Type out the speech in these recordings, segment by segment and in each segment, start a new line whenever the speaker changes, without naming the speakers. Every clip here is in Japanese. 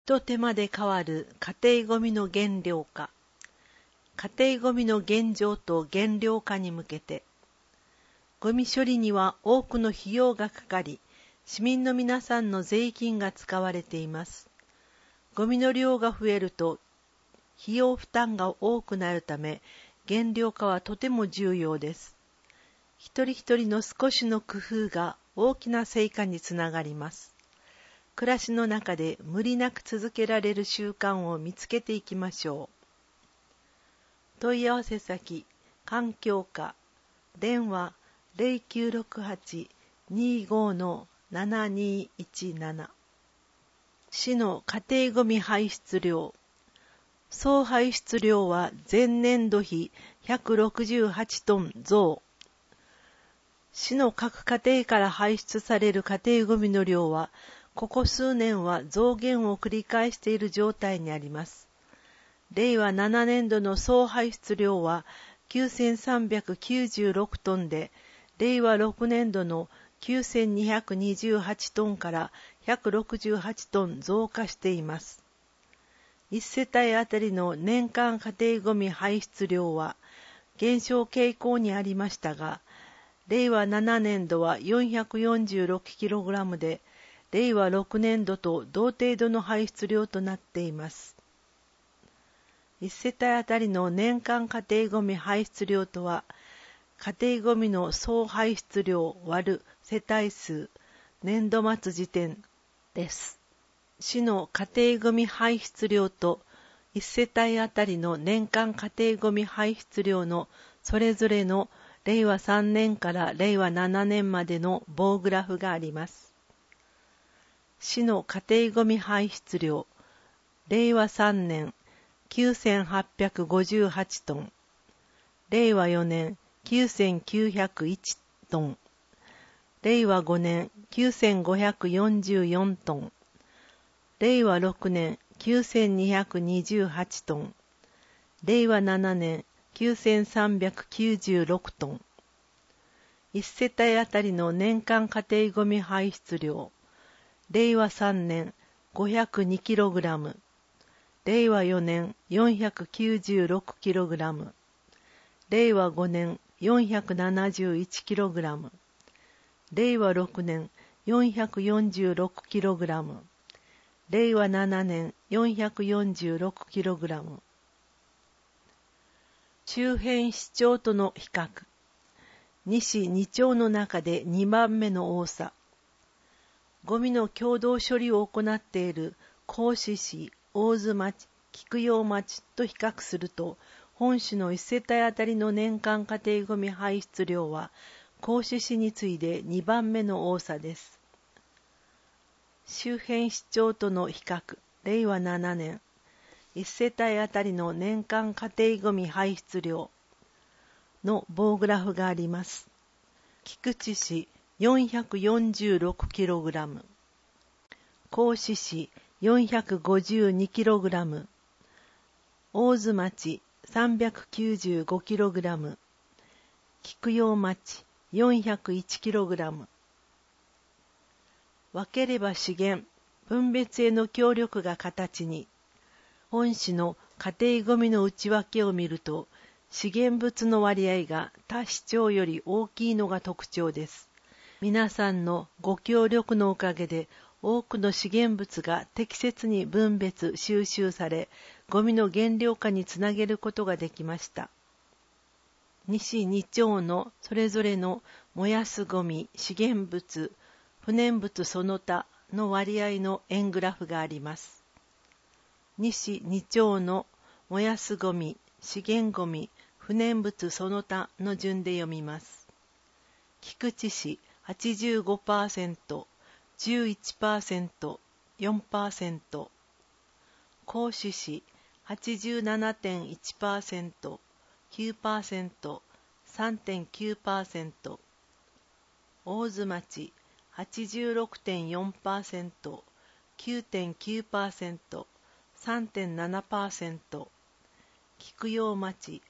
と手間で変わる家庭ごみの減量化。家庭ごみの現状と減量化に向けて、ごみ処理には多くの費用がかかり、市民の皆さんの税金が使われています。ごみの量が増えると、費用負担が多くなるため、減量化はとても重要です。一人一人の少しの工夫が大きな成果につながります。暮らしの中で無理なく続けられる習慣を見つけていきましょう。問い合わせ先、環境課、電話 0968-25-7217。市の家庭ごみ排出量。総排出量は前年度比168トン増。市の各家庭から排出される家庭ごみの量は、ここ数年は増減を繰り返している状態にあります。令和7年度の総排出量は9396トンで、令和6年度の9228トンから168トン増加しています。1世帯あたりの年間家庭ごみ排出量は減少傾向にありましたが、令和7年度は 446kg で、令和6年度と同程度の排出量となっています。1世帯あたりの年間家庭ごみ排出量とは、家庭ごみの総排出量割る世帯数、年度末時点です。市の家庭ごみ排出量と1世帯あたりの年間家庭ごみ排出量のそれぞれの令和3年から令和7年までの棒グラフがあります。市の家庭ごみ排出量、令和3年9858トン、令和4年9901トン、令和5年9544トン、令和6年9228トン、令和7年9396トン。1世帯あたりの年間家庭ごみ排出量、令和3年 502kg、令和4年 496kg、令和5年 471kg、令和6年 446kg、令和7年 446kg。周辺市町との比較。西2町の中で2番目の多さ。ゴミの共同処理を行っている合志市、大津町、菊陽町と比較すると、本市の1世帯あたりの年間家庭ゴミ排出量は、合志市に次いで2番目の多さです。周辺市町との比較、令和7年、1世帯あたりの年間家庭ゴミ排出量の棒グラフがあります。菊池市 446kg、合志市 452kg、大津町 395kg、菊陽町 401kg。分ければ資源、分別への協力が形に、本市の家庭ごみの内訳を見ると、資源物の割合が他市町より大きいのが特徴です。皆さんのご協力のおかげで、多くの資源物が適切に分別・収集され、ゴミの減量化につなげることができました。西2町のそれぞれの燃やすゴミ、資源物、不燃物その他の割合の円グラフがあります。西2町の燃やすゴミ、資源ゴミ、不燃物その他の順で読みます。菊池市 85%、11%、4%、合志市 87.1%、9%、3.9%、大津町 86.4%、9.9%、3.7%、菊陽町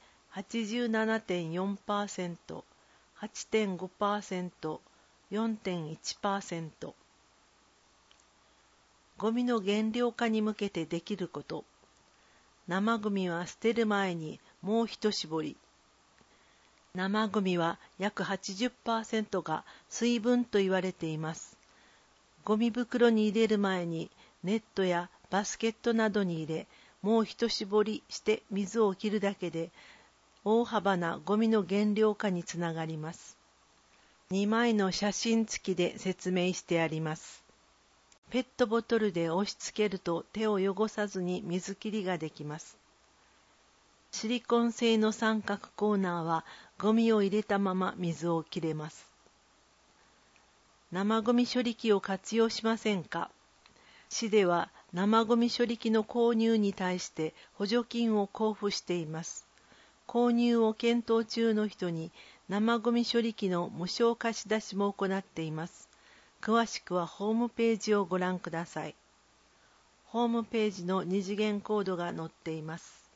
87.4%、8.5%、4.1%。 ゴミの減量化に向けてできること。生ゴミは捨てる前にもう一絞り。生ゴミは約 80% が水分と言われています。ゴミ袋に入れる前にネットやバスケットなどに入れ、もう一絞りして水を切るだけで大幅なゴミの減量化につながります。2枚の写真付きで説明してあります。ペットボトルで押し付けると手を汚さずに水切りができます。シリコン製の三角コーナーはゴミを入れたまま水を切れます。生ゴミ処理機を活用しませんか？市では生ゴミ処理機の購入に対して補助金を交付しています。購入を検討中の人に生ゴミ処理機の無償貸し出しも行っています。詳しくはホームページをご覧ください。ホームページの二次元コードが載っています。